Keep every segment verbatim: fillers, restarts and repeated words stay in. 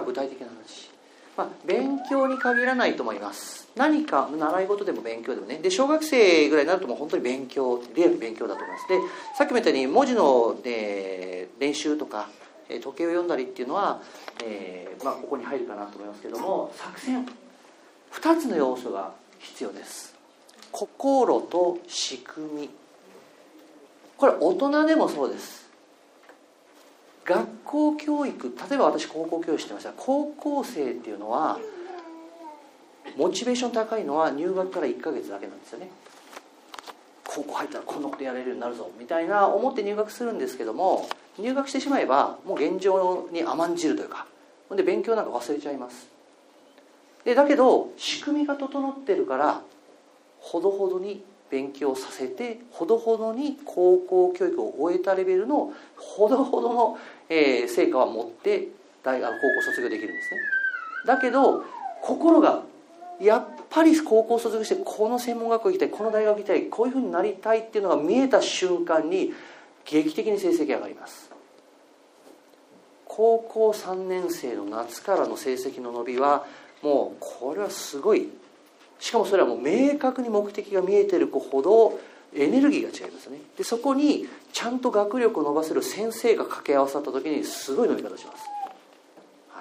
具体的な話、まあ、勉強に限らないと思います。何か習い事でも勉強でもね、で小学生ぐらいになるともう本当に勉強、リアル勉強だと思います。でさっきも言ったように文字の、えー、練習とか時計を読んだりっていうのは、えーまあ、ここに入るかなと思いますけども、作戦ふたつの要素が必要です。心と仕組み、これ大人でもそうです。学校教育、例えば私高校教育してました。高校生っていうのはモチベーション高いのは入学からいっかげつだけなんですよね。高校入ったらこんなことやれるようになるぞみたいな思って入学するんですけども、入学してしまえばもう現状に甘んじるというか、で勉強なんか忘れちゃいます。でだけど仕組みが整ってるからほどほどに勉強させて、ほどほどに高校教育を終えたレベルのほどほどの、えー、成果を持って大学高校卒業できるんですね。だけど心がやっぱり高校卒業してこの専門学校行きたい、この大学行きたい、こういうふうになりたいっていうのが見えた瞬間に劇的に成績上がります。高校さんねん生の夏からの成績の伸びはもうこれはすごい。しかもそれはもう明確に目的が見えてる子ほどエネルギーが違いますね。でそこにちゃんと学力を伸ばせる先生が掛け合わさった時にすごい伸び方します、はい、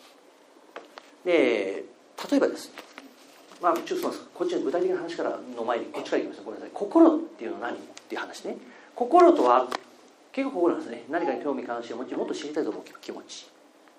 で例えばですね、まあちょっとこっちの具体的な話からの前にこっちからいきました。ごめんなさい。心っていうのは何っていう話ね。心とは結構心なんですね。何かに興味関心を持ち、もっと知りたいと思う気持ち、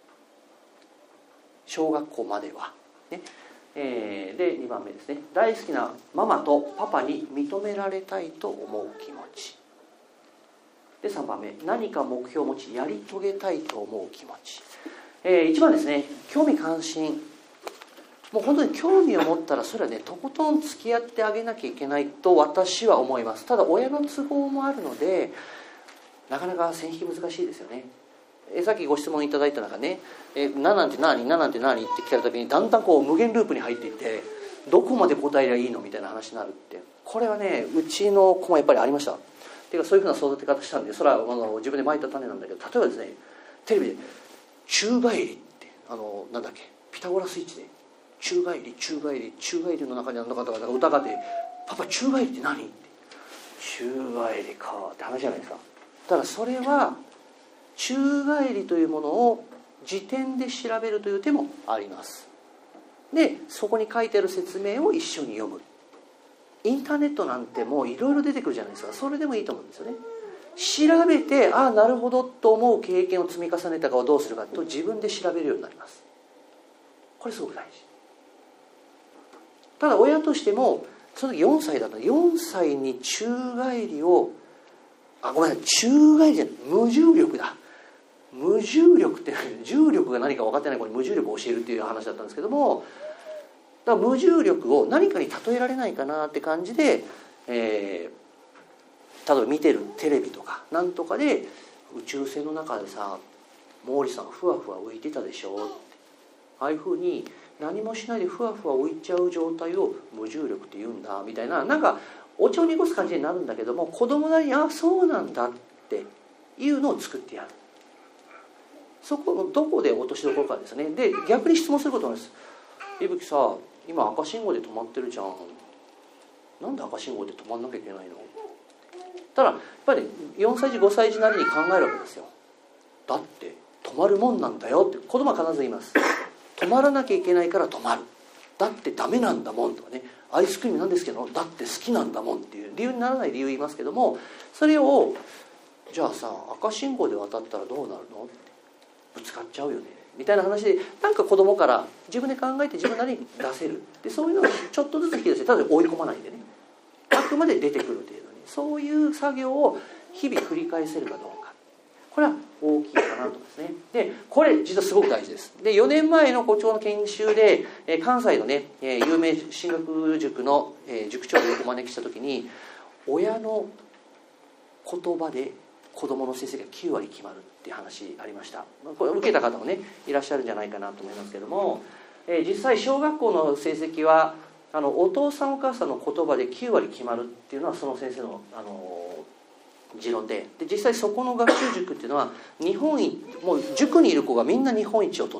小学校まではね。えー、でにばんめですね、大好きなママとパパに認められたいと思う気持ちで、さんばんめ、何か目標を持ちやり遂げたいと思う気持ち、えー、いちばんですね、興味関心。もう本当に興味を持ったらそれはねとことん付き合ってあげなきゃいけないと私は思います。ただ親の都合もあるのでなかなか線引き難しいですよね。えさっきご質問いただいた中ね、えななんて何ななんて何って聞かれた時にだんだんこう無限ループに入っていって、どこまで答えりゃいいのみたいな話になるって、これはねうちの子もやっぱりありました。っていうかそういうふうな育て方したんで、それはあの自分でまいた種なんだけど、例えばですね、テレビで宙返りってあのなんだっけピタゴラスイッチで宙返り宙返り宙返りの中にあの方が歌があって、パパ宙返りって何って、宙返りかって話じゃないですか。ただそれは宙返りというものを辞典で調べるという手もあります。でそこに書いてある説明を一緒に読む。インターネットなんてもういろいろ出てくるじゃないですか。それでもいいと思うんですよね。調べてああなるほどと思う経験を積み重ねたかをどうするかと自分で調べるようになります。これすごく大事。ただ親としてもその時よんさいだったらよんさいに宙返りをあごめんなさい宙返りじゃない無重力だ無重力って重力が何か分かってない子に無重力を教えるっていう話だったんですけども、だから無重力を何かに例えられないかなって感じで、えー、例えば見てるテレビとかなんとかで宇宙船の中でさ毛利さんふわふわ浮いてたでしょって、ああいうふうに何もしないでふわふわ浮いちゃう状態を無重力って言うんだみたいな、なんかお茶を濁す感じになるんだけども、子供なりにあそうなんだっていうのを作ってやる。そこのどこで落としどころかですね。で逆に質問することなんです。いぶきさ今赤信号で止まってるじゃん、なんで赤信号で止まんなきゃいけないの。ただやっぱりよんさい児ごさい児なりに考えるわけですよ。だって止まるもんなんだよって子供は必ず言います。止まらなきゃいけないから止まる、だってダメなんだもんとかね、アイスクリームなんですけどだって好きなんだもんっていう理由にならない理由言いますけども、それをじゃあさ赤信号で渡ったらどうなるのってぶつかっちゃうよねみたいな話で、なんか子供から自分で考えて自分なりに出せる。でそういうのをちょっとずつ引き出して、ただ追い込まないでね、あくまで出てくる程度にそういう作業を日々繰り返せるかどうか、これは大きいかなと思いますね。でこれ実はすごく大事です。でよねんまえの校長の研修で関西のね有名進学塾の塾長をお招きした時に、親の言葉で子どもの成績がきゅうわり決まるっていう話ありました。これ受けた方もねいらっしゃるんじゃないかなと思いますけども、え実際小学校の成績はあのお父さんお母さんの言葉できゅうわり決まるっていうのはその先生のあの持論で、で実際そこの学習塾っていうのは日本一もう塾にいる子がみんな日本一を取ってる。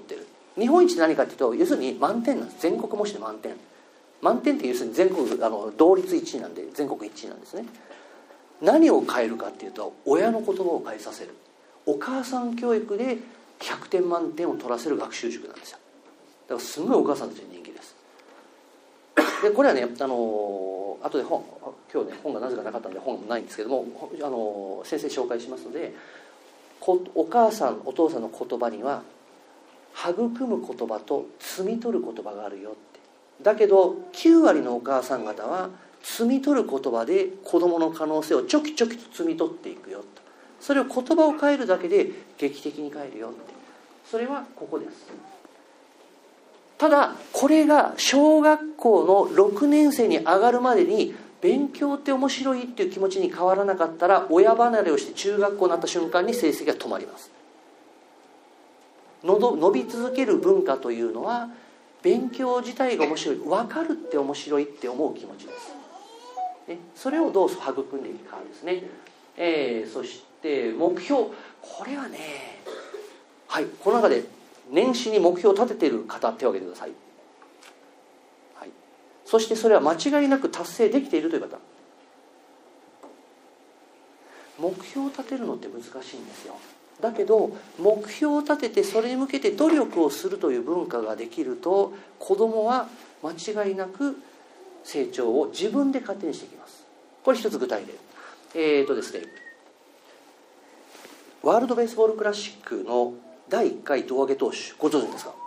日本一って何かっていうと、要するに満点なんです。全国模試で満点。満点って要するに全国あの同率いちいなんで、全国いちいなんですね。何を変えるかっていうと、親の言葉を変えさせる。お母さん教育でひゃくてん満点を取らせる学習塾なんですよ。だからすごいお母さんたちに人気です。でこれはね、あの後で本今日ね本がなぜかなかったんで本ないんですけども、あの先生紹介しますので、お母さんお父さんの言葉には育む言葉と摘み取る言葉があるよって。だけどきゅう割のお母さん方は摘み取る言葉で子どもの可能性をちょきちょきと摘み取っていくよと。それを言葉を変えるだけで劇的に変えるよって。それはここです。ただこれが小学校のろくねん生に上がるまでに勉強って面白いっていう気持ちに変わらなかったら、親離れをして中学校になった瞬間に成績が止まります。のど伸び続ける文化というのは、勉強自体が面白い、分かるって面白いって思う気持ちです、ね、それをどう育んでいくかですね。えー、そして目標、これはね、はい、この中で年始に目標を立てている方、手を挙げてください。はい、そしてそれは間違いなく達成できているという方。目標を立てるのって難しいんですよ。だけど目標を立ててそれに向けて努力をするという文化ができると、子どもは間違いなく成長を自分で勝手にしていきます。これ一つ具体例。えーとですね、ワールドベースボールクラシックのだいいっかい胴上げ投手、ご存知ですか？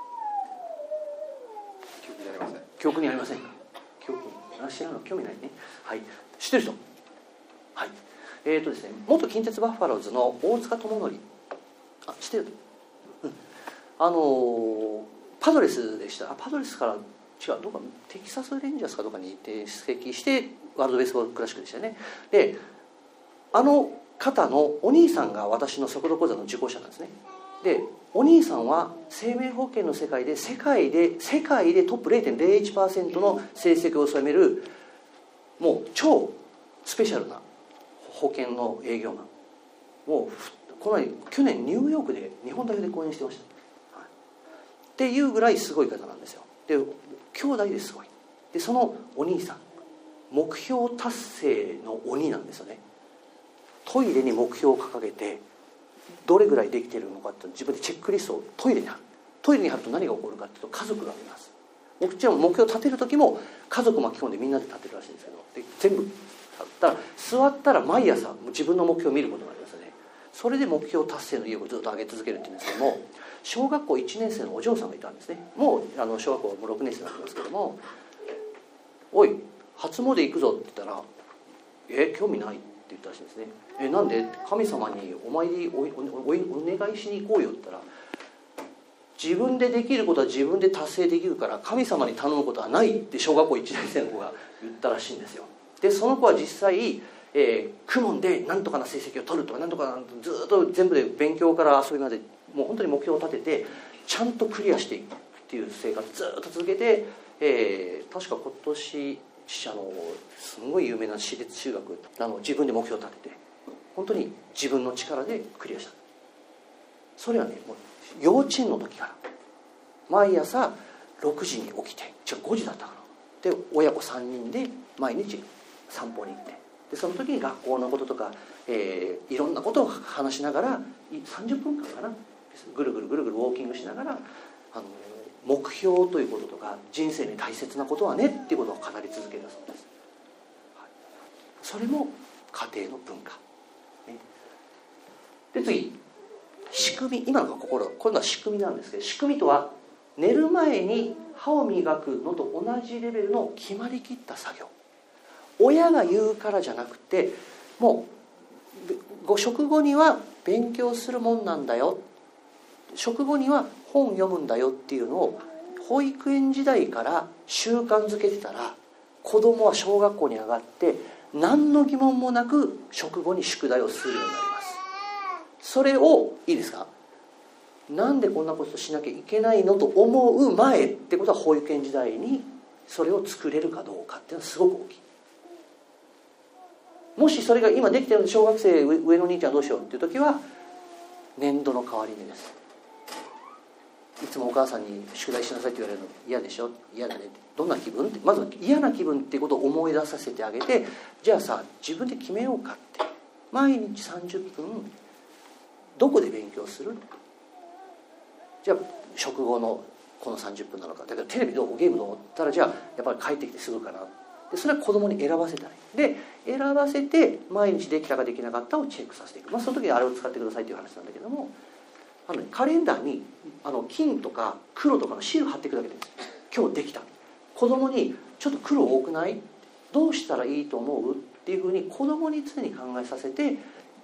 記憶にありません。記憶にありませんか？記憶にあ、知らないの興味ないね。はい、知ってる人。はい。えーとですね、元近鉄バファローズの大塚智則、あ、知ってる、うん、あのー、パドレスでした。あ、パドレスから違う、どこかテキサスレンジャーズかどこかに移籍してワールドベースボールクラシックでしたよね。で、あの方のお兄さんが私の速度講座の受講者なんですね。で、お兄さんは生命保険の世界で世界で世界でトップ れいてんれいいちパーセント の成績を収める、もう超スペシャルな保険の営業マン。もうこの前去年ニューヨークで日本代表で講演してました、はい、っていうぐらいすごい方なんですよ。で、兄弟ですごい。で、そのお兄さん、目標達成の鬼なんですよね。トイレに目標を掲げてどれぐらいできているのかって自分でチェックリストをトイレに貼る。トイレに貼ると何が起こるかっていうと、家族が見ます。もちろん目標を立てる時も家族巻き込んでみんなで立てるらしいんですけど、で全部だから座ったら毎朝自分の目標を見ることがありますよね。それで目標達成の意欲をずっと上げ続けるっていうんですけども、小学校いちねん生のお嬢さんがいたんですね。もうあの小学校もろくねん生になってますけども、おい初詣行くぞって言ったら、え興味ないって言ったらしいんですね。えなんで？神様にお参り お, お, お, お願いしに行こうよって言ったら、自分でできることは自分で達成できるから神様に頼むことはないって小学校いちねん生の子が言ったらしいんですよ。でその子は実際、えー、公文で何とかな成績を取るとか、何とかなずっと全部で勉強から遊びまでもう本当に目標を立ててちゃんとクリアしていくっていう生活ずっと続けて、えー、確か今年あのすごい有名な私立中学、あの自分で目標を立てて本当に自分の力でクリアした。それはね、もう幼稚園の時から毎朝ろくじに起きて、違うごじだったかな、で親子さんにんで毎日散歩に行って、でその時に学校のこととか、えー、いろんなことを話しながらさんじゅっぷんかんかな、ぐるぐるぐるぐるウォーキングしながら、あの目標ということとか人生に大切なことはねっていうことを語り続けたそうです、はい、それも家庭の文化、ね、で次仕組み、今のが心、今度は仕組みなんですけど、仕組みとは寝る前に歯を磨くのと同じレベルの決まりきった作業。親が言うからじゃなくて、もうご食後には勉強するもんなんだよ、食後には本読むんだよっていうのを保育園時代から習慣づけてたら、子供は小学校に上がって何の疑問もなく食後に宿題をするようになります。それをいいですか、なんでこんなことしなきゃいけないのと思う前ってことは、保育園時代にそれを作れるかどうかっていうのはすごく大きい。もしそれが今できてるので小学生上の兄ちゃんどうしようっていう時は年度の変わり目です。 いつもお母さんに宿題しなさいって言われるの嫌でしょ、嫌だねって、どんな気分って、まず嫌な気分っていうことを思い出させてあげて、じゃあさ自分で決めようかって、毎日さんじゅっぷんどこで勉強する、じゃあ食後のこのさんじゅっぷんなのか、だけどテレビどうゲームどうって言ったら、じゃあやっぱり帰ってきてすぐかな、でそれは子供に選ばせたいで、選ばせて毎日できたかできなかったをチェックさせていく、まあ、その時にあれを使ってくださいという話なんだけども、あの、ね、カレンダーにあの金とか黒とかのシール貼っていくだけでいいんです。今日できた、子供にちょっと黒多くない、どうしたらいいと思うっていうふうに子供に常に考えさせて、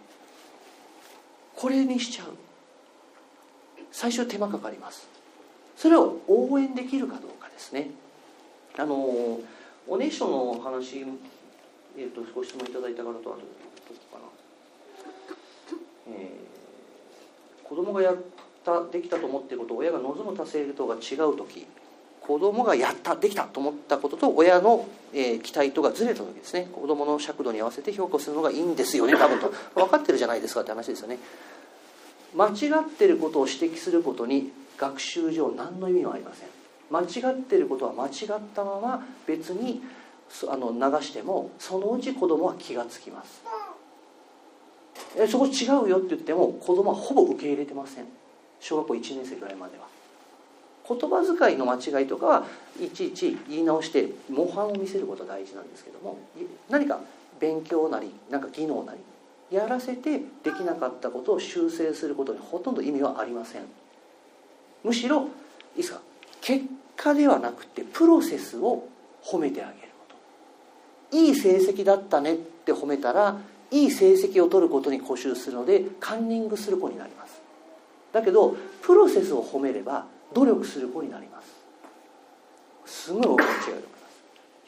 これにしちゃう。最初手間かかります。それを応援できるかどうかですね。あのおねしょの話、えー、とご質問いただいた方と、あとどこかな、えー、子供がやったできたと思っていることを親が望む達成度が違う時、子供がやったできたと思ったことと親の、えー、期待とがずれた時ですね、子供の尺度に合わせて評価するのがいいんですよね、多分と分かってるじゃないですかって話ですよね。間違ってることを指摘することに学習上何の意味もありません。間違ってることは間違ったまま別にあの流しても、そのうち子供は気がつきます。えそこ違うよって言っても子供はほぼ受け入れてません。小学校いちねん生ぐらいまでは。言葉遣いの間違いとかはいちいち言い直して模範を見せることが大事なんですけども、何か勉強なりなんか技能なりやらせてできなかったことを修正することにほとんど意味はありません。むしろいいですか、結果ではなくてプロセスを褒めてあげること。いい成績だったねって褒めたら、いい成績を取ることに固執するのでカンニングする子になります。だけどプロセスを褒めれば努力する子になります。すごい大きな違いだと思います。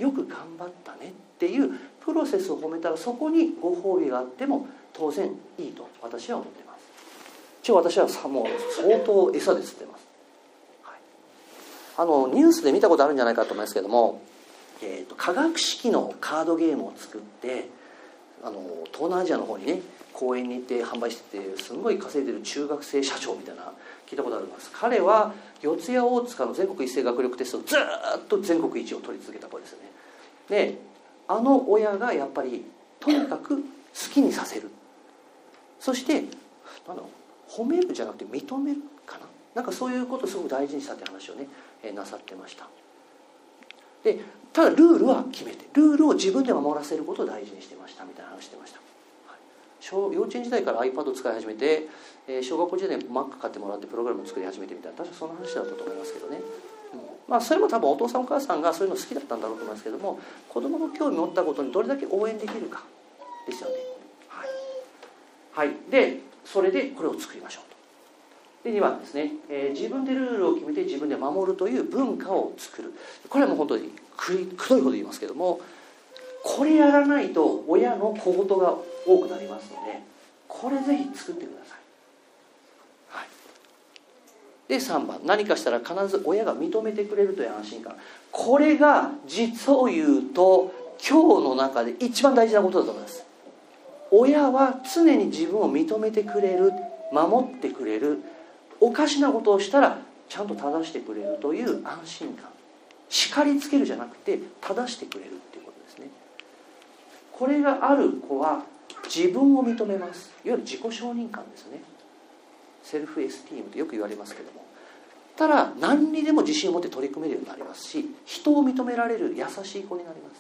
よく頑張ったねっていうプロセスを褒めたら、そこにご褒美があっても当然いいと私は思っています。一応私はもう相当餌で釣ってます、はい、あのニュースで見たことあるんじゃないかと思いますけども、えーと、化学式のカードゲームを作って、あの東南アジアの方にね公園に行って販売してて、すごい稼いでる中学生社長みたいな聞いたことあります。彼は四谷大塚の全国一斉学力テストをずっと全国一を取り続けた子ですよね。であの親がやっぱりとにかく好きにさせる、そしてなんだろう、褒めるじゃなくて認めるかな、なんかそういうことをすごく大事にしたって話をね、えー、なさってました。でただルールは決めて、ルールを自分で守らせることを大事にしてましたみたいな話してました。小幼稚園時代から iPad を使い始めて、えー、小学校時代に Mac 買ってもらってプログラムを作り始めてみたいな、確かその話だったと思いますけどね、うん、まあそれも多分お父さんお母さんがそういうの好きだったんだろうと思いますけども、子供の興味を持ったことにどれだけ応援できるかですよね。はい、はい、でそれでこれを作りましょうと。でにばんですね、えー、自分でルールを決めて自分で守るという文化を作る。これはもう本当にくどいほど言いますけども、これやらないと親の小言が多くなりますので、これぜひ作ってください、はい、でさんばん、何かしたら必ず親が認めてくれるという安心感。これが実を言うと今日の中で一番大事なことだと思います。親は常に自分を認めてくれる、守ってくれる、おかしなことをしたらちゃんと正してくれるという安心感。叱りつけるじゃなくて正してくれるっていうことですね。これがある子は自分を認めます。いわゆる自己承認感ですね。セルフエスティームとよく言われますけども、ただ何にでも自信を持って取り組めるようになりますし、人を認められる優しい子になります。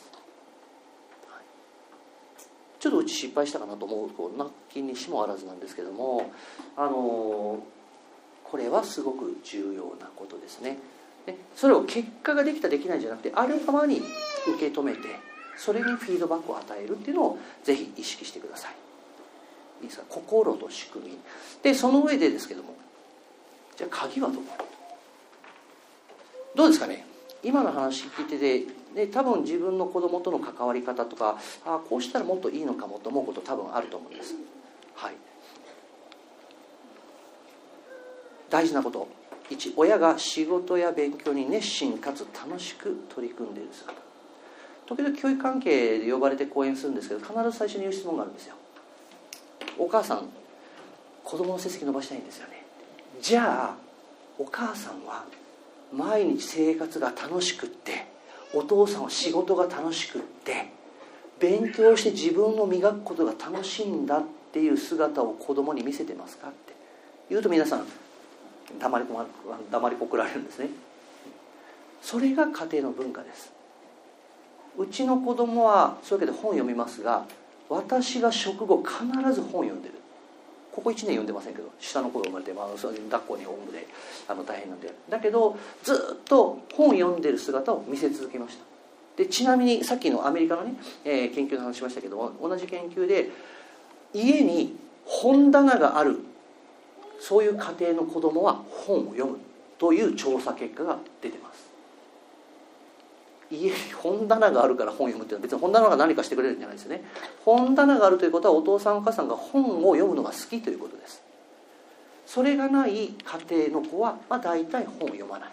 ちょっとうち失敗したかなと思う子なきにしもあらずなんですけども、あのこれはすごく重要なことですね。でそれを結果ができたできないじゃなくて、あるがままに受け止めて、それにフィードバックを与えるっていうのをぜひ意識してください。いいですか、心と仕組みで、その上でですけども、じゃあ鍵はどこ？どうですかね。今の話聞いてて、で多分自分の子供との関わり方とか、あこうしたらもっといいのかもと思うこと多分あると思うんです。はい。大事なこと、いち、親が仕事や勉強に熱心かつ楽しく取り組んでいる姿。時々教育関係で呼ばれて講演するんですけど、必ず最初に言う質問があるんですよ。お母さん、子供の成績伸ばしたいんですよね。じゃあお母さんは毎日生活が楽しくって、お父さんは仕事が楽しくって勉強して自分を磨くことが楽しいんだっていう姿を子供に見せてますかって言うと、皆さん黙りこま黙りこくられるんですね。それが家庭の文化です。うちの子供はそういうわけで本読みますが、私が食後必ず本読んでる。ここいちねん読んでませんけど、下の子が生まれて、まあ、抱っこにおんぶであの大変なんで、だけどずっと本読んでる姿を見せ続けました。でちなみにさっきのアメリカのね、えー、研究の話しましたけども、同じ研究で家に本棚があるそういう家庭の子供は本を読むという調査結果が出てます。家に本棚があるから本を読むっていうのは別に本棚が何かしてくれるんじゃないですよね。本棚があるということはお父さんお母さんが本を読むのが好きということです。それがない家庭の子は、まあ、大体本を読まない。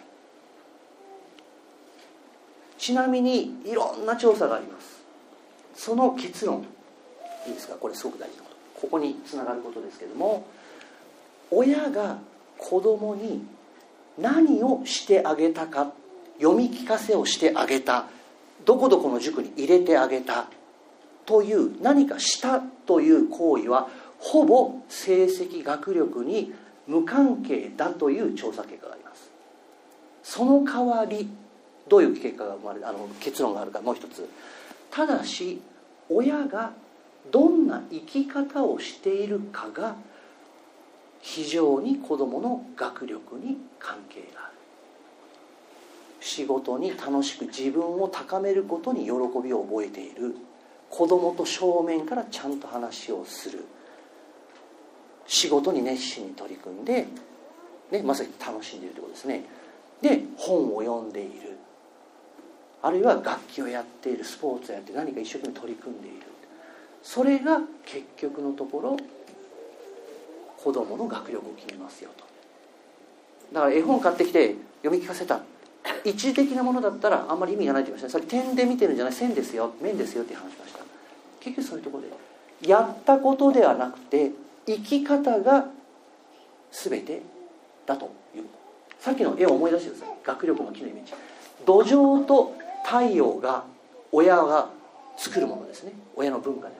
ちなみにいろんな調査があります。その結論いいですか、これすごく大事なこと、ここにつながることですけれども、親が子供に何をしてあげたか、読み聞かせをしてあげた、どこどこの塾に入れてあげたという、何かしたという行為はほぼ成績学力に無関係だという調査結果があります。その代わりどういう結果が生まれあの結論があるか、もう一つ、ただし親がどんな生き方をしているかが非常に子どもの学力に関係がある。仕事に楽しく自分を高めることに喜びを覚えている、子どもと正面からちゃんと話をする、仕事に熱心に取り組んで、ね、まさに楽しんでいるということですね。で本を読んでいる、あるいは楽器をやっている、スポーツをやって何か一生懸命取り組んでいる、それが結局のところ子どもの学力を決めますよと。だから絵本買ってきて読み聞かせた、一時的なものだったらあんまり意味がないと言いましたね。さっき点で見てるんじゃない、線ですよ、面ですよって話しました。結局そういうところでやったことではなくて生き方が全てだという。さっきの絵を思い出してください。学力の木のイメージ、土壌と太陽が親が作るものですね。親の文化です。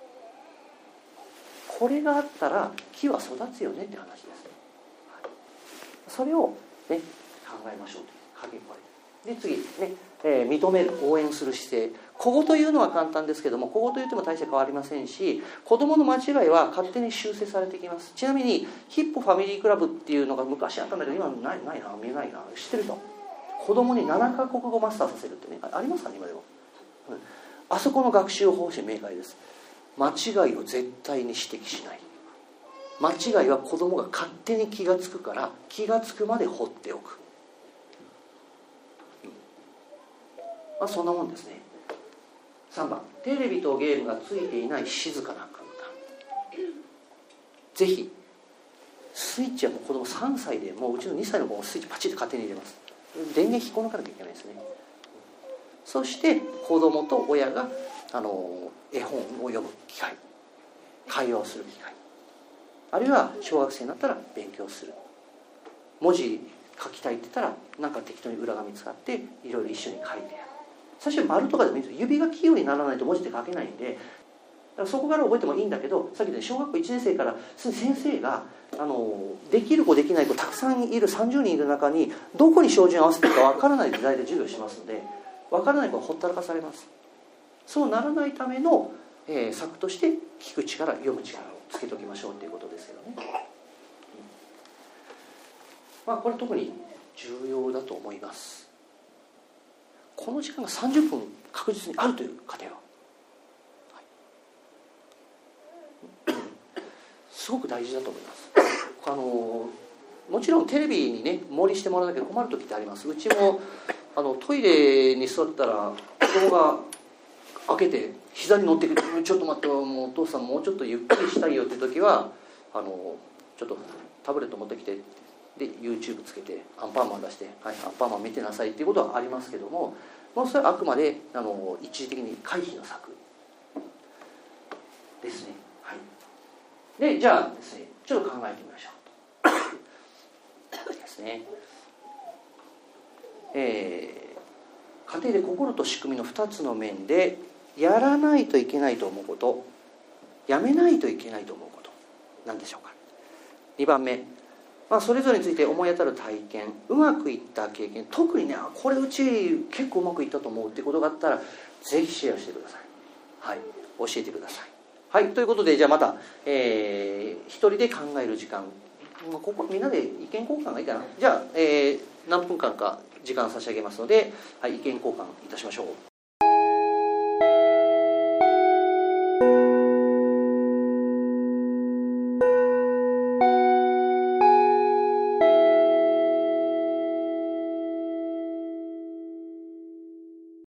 これがあったら木は育つよねって話です。それを、ね、考えましょうと。鍵これで次ね、えー、認める、応援する姿勢。小言というのは簡単ですけども、小言と言っても大して変わりませんし、子どもの間違いは勝手に修正されてきます。ちなみにヒップファミリークラブっていうのが昔あったんだけど今ないないな、見えないな、知ってる人、子どもにななカ国語マスターさせるってね、ありますかね今でも、うん、あそこの学習方針明快です。間違いを絶対に指摘しない。間違いは子どもが勝手に気がつくから、気がつくまで放っておく、うん、まあ、そんなもんですね。さんばん、テレビとゲームがついていない静かな空間。ぜひスイッチはもう子供さんさいで、もううちのにさいの子もスイッチパチッと勝手に入れます。電源引っこ抜かなきゃいけないですね。そして子供と親があの絵本を読む機会、会話をする機会、あるいは小学生になったら勉強する、文字書きたいって言ったらなんか適当に裏紙使っていろいろ一緒に書いてやる。最初丸とかでもいいんですよ。指が器用にならないと文字って書けないんで、だからそこから覚えてもいいんだけど、さっき言った小学校いちねん生から先生があのできる子できない子たくさんいるさんじゅうにんいる中にどこに照準を合わせていいか分からない時代で授業しますので、分からない子はほったらかされます。そうならないための、えー、策として聞く力、読む力をつけておきましょうということですけどね、うん、まあこれ特に重要だと思います。この時間がさんじゅっぷん確実にあるという家庭は、はい、すごく大事だと思います。あのもちろんテレビにね盛りしてもらわなきゃ困る時ってあります。うちもあのトイレに座ったら子供が開けて膝に乗ってくる、ちょっと待って、もうお父さんもうちょっとゆっくりしたいよっていう時はあのちょっとタブレット持ってきて、で YouTube つけてアンパンマン出して、はい、アンパンマン見てなさいっていうことはありますけども、まあ、それはあくまであの一時的に回避の策ですね。はい、でじゃあですね、ちょっと考えてみましょう。 ですね。えー家庭で心と仕組みのふたつの面でやらないといけないと思うこと、やめないといけないと思うこと、何でしょうか。にばんめ、まあ、それぞれについて思い当たる体験、うまくいった経験、特にねこれうち結構うまくいったと思うっていうことがあったらぜひシェアしてください。はい、教えてください。はい、ということでじゃあまた、えー、一人で考える時間、ここみんなで意見交換がいいかな。じゃあ、えー、何分間か時間差し上げますので、はい、意見交換いたしましょう。